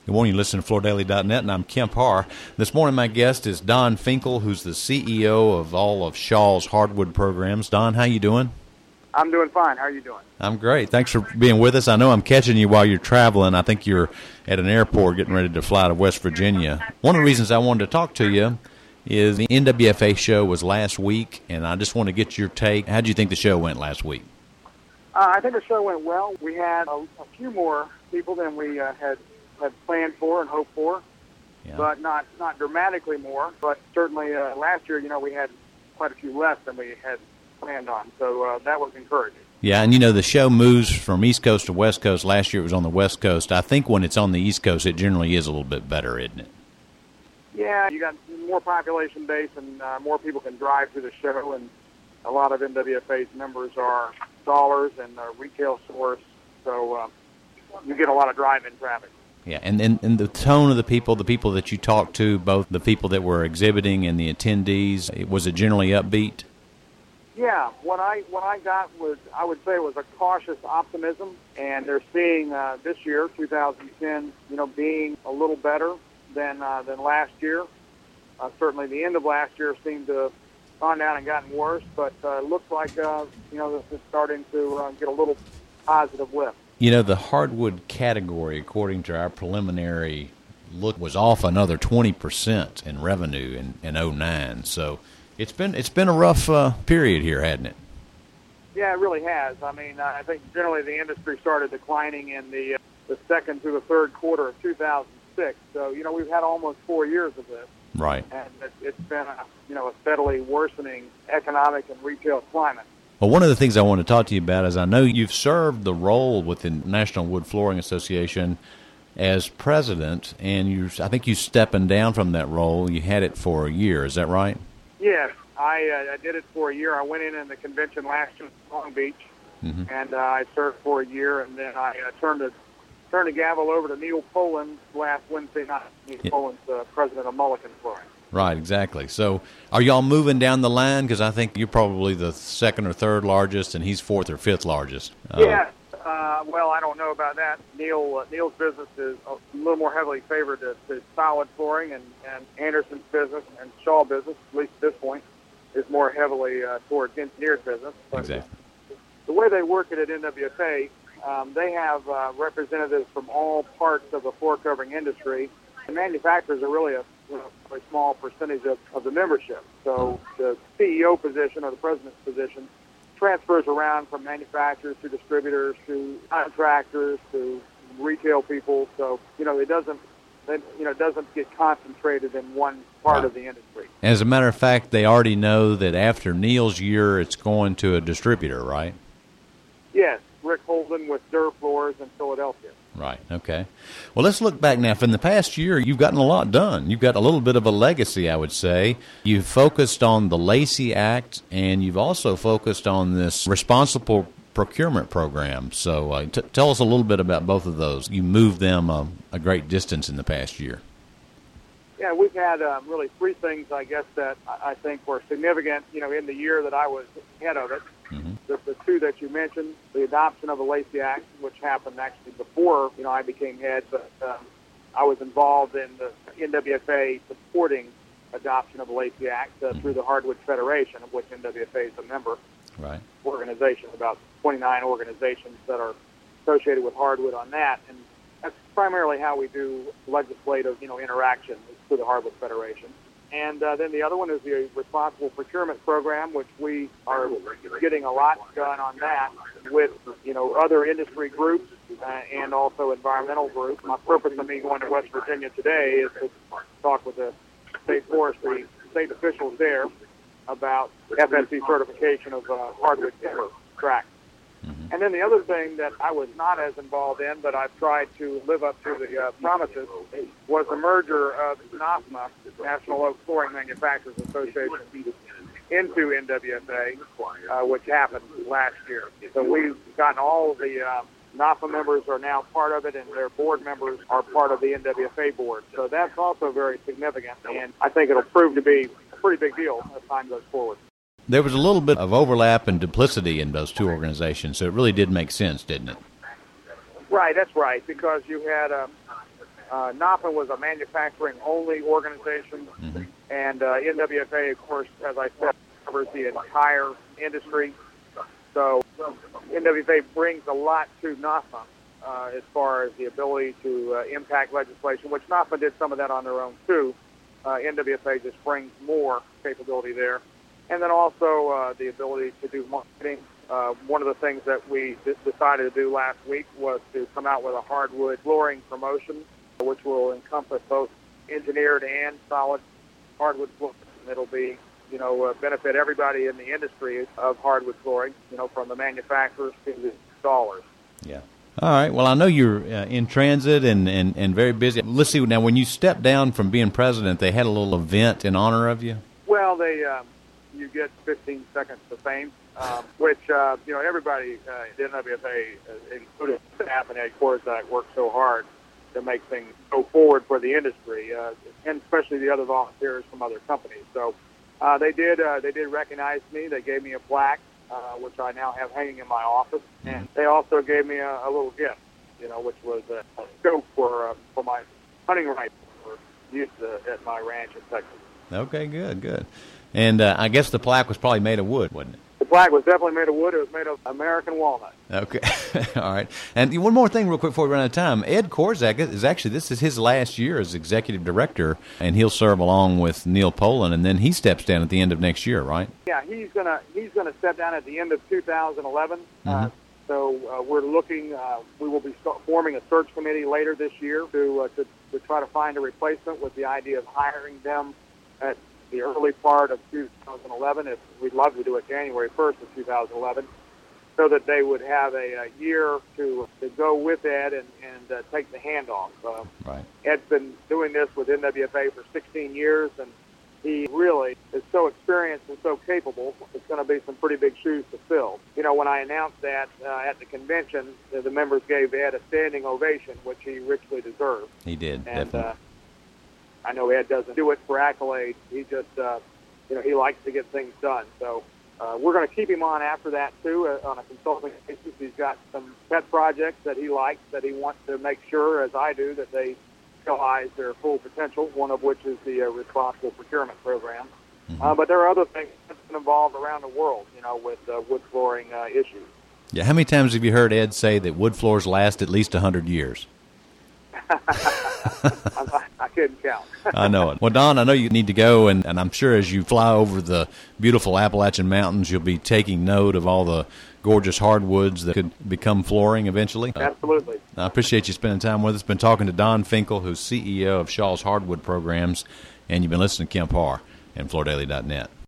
Good morning. You listen to FloorDaily.net, and I'm Kemp Harr. This morning, my guest is Don Finkel, who's the CEO of all of Shaw's hardwood programs. Don, how you doing? I'm doing fine. How are you doing? I'm great. Thanks for being with us. I know I'm catching you while you're traveling. I think you're at an airport getting ready to fly to West Virginia. One of the reasons I wanted to talk to you is the NWFA show was last week, and I just want to get your take. How did you think the show went last week? I think the show went well. We had a few more people than we had planned for and hoped for, but not dramatically more. But certainly last year, we had quite a few less than we had planned on, so that was encouraging. Yeah, and the show moves from East Coast to West Coast. Last year it was on the West Coast. I think when it's on the East Coast, it generally is a little bit better, isn't it? Yeah, you got more population base and more people can drive to the show, and a lot of NWFA's members are installers and retail stores, so you get a lot of drive-in traffic. Yeah, and the tone of the people that you talked to, both the people that were exhibiting and the attendees, was it generally upbeat? Yeah, what I got was, I would say, it was a cautious optimism, and they're seeing this year, 2010, being a little better than last year. Certainly, the end of last year seemed to have gone down and gotten worse, but it looks like this is starting to get a little positive lift. The hardwood category, according to our preliminary look, was off another 20% in revenue in 2009. So it's been a rough period here, hasn't it? Yeah, it really has. I mean, I think generally the industry started declining in the second through the third quarter of 2006. So we've had almost 4 years of this. Right. And it's been a steadily worsening economic and retail climate. Well, one of the things I want to talk to you about is I know you've served the role with the National Wood Flooring Association as president, and I think you're stepping down from that role. You had it for a year. Is that right? Yes, I did it for a year. I went in the convention last year in Long Beach, and I served for a year, and then I turned the gavel over to Neil Poland last Wednesday night. Neil Poland's president of Mulliken Flooring. Right, exactly. So are y'all moving down the line? Because I think you're probably the second or third largest, and he's fourth or fifth largest. Yeah. Well, I don't know about that. Neil's business is a little more heavily favored to solid flooring, and Anderson's business and Shaw business, at least at this point, is more heavily towards engineered business. But exactly. The way they work it at NWFA, they have representatives from all parts of the floor covering industry. The manufacturers are really a small percentage of the membership. So the CEO position or the president's position transfers around from manufacturers to distributors to contractors to retail people. So it doesn't get concentrated in one part of the industry. As a matter of fact, they already know that after Neil's year, it's going to a distributor, right? Yes, Rick Holden with Durr Floors in Philadelphia. Right, okay. Well, let's look back now. In the past year, you've gotten a lot done. You've got a little bit of a legacy, I would say. You've focused on the Lacey Act, and you've also focused on this responsible procurement program. So tell us a little bit about both of those. You moved them a great distance in the past year. Yeah, we've had really three things, I guess, that I think were significant, in the year that I was head of it. The two that you mentioned, the adoption of the Lacey Act, which happened actually before I became head, but I was involved in the NWFA supporting adoption of the Lacey Act through the Hardwood Federation, of which NWFA is a member organization, about 29 organizations that are associated with hardwood on that, and that's primarily how we do legislative interaction through the Hardwood Federation. And then the other one is the Responsible Procurement Program, which we are getting a lot done on that with, other industry groups and also environmental groups. My purpose of me going to West Virginia today is to talk with the state forestry, state officials there about FSC certification of hardwood timber tracts. And then the other thing that I was not as involved in, but I've tried to live up to the promises, was the merger of NOFMA, National Oak Flooring Manufacturers Association, into NWFA, which happened last year. So we've gotten all of the NOFMA members are now part of it, and their board members are part of the NWFA board. So that's also very significant, and I think it'll prove to be a pretty big deal as time goes forward. There was a little bit of overlap and duplicity in those two organizations, so it really did make sense, didn't it? Right, that's right, because you had NAFA was a manufacturing-only organization, and NWFA, of course, as I said, covers the entire industry. So NWFA brings a lot to NAFA as far as the ability to impact legislation, which NAFA did some of that on their own too. NWFA just brings more capability there. And then also the ability to do marketing. One of the things that we decided to do last week was to come out with a hardwood flooring promotion, which will encompass both engineered and solid hardwood flooring. It'll be, benefit everybody in the industry of hardwood flooring, from the manufacturers to the installers. Yeah. All right. Well, I know you're in transit and very busy. Let's see. Now, when you stepped down from being president, they had a little event in honor of you? Well, you get 15 seconds of fame, which, everybody at the NWFA, including staff and Ed Korzak, worked so hard to make things go forward for the industry, and especially the other volunteers from other companies. So they did recognize me. They gave me a plaque, which I now have hanging in my office, and they also gave me a little gift, which was a scope for my hunting rifle for use at my ranch in Texas. Okay, good. And I guess the plaque was probably made of wood, wasn't it? The plaque was definitely made of wood. It was made of American walnut. Okay. All right. And one more thing real quick before we run out of time. Ed Korzak this is his last year as executive director, and he'll serve along with Neil Poland, and then he steps down at the end of next year, right? Yeah, he's gonna step down at the end of 2011. So we're looking. We will be forming a search committee later this year to try to find a replacement, with the idea of hiring them at the early part of 2011. We'd love to do it January 1st of 2011, so that they would have a year to go with Ed and take the handoff. Right. Ed's been doing this with NWFA for 16 years, and he really is so experienced and so capable. It's going to be some pretty big shoes to fill. When I announced that at the convention, the members gave Ed a standing ovation, which he richly deserved. He did, and, definitely. I know Ed doesn't do it for accolades. He just, he likes to get things done. So we're going to keep him on after that, too, on a consulting basis. He's got some pet projects that he likes, that he wants to make sure, as I do, that they realize their full potential, one of which is the responsible procurement program. But there are other things that have been involved around the world, with wood flooring issues. Yeah, how many times have you heard Ed say that wood floors last at least 100 years? I couldn't count. I know it. Well, Don, I know you need to go, and I'm sure as you fly over the beautiful Appalachian Mountains, you'll be taking note of all the gorgeous hardwoods that could become flooring eventually. Absolutely. I appreciate you spending time with us. Been talking to Don Finkel, who's CEO of Shaw's Hardwood Programs, and you've been listening to Kemp Harr and FloorDaily.net.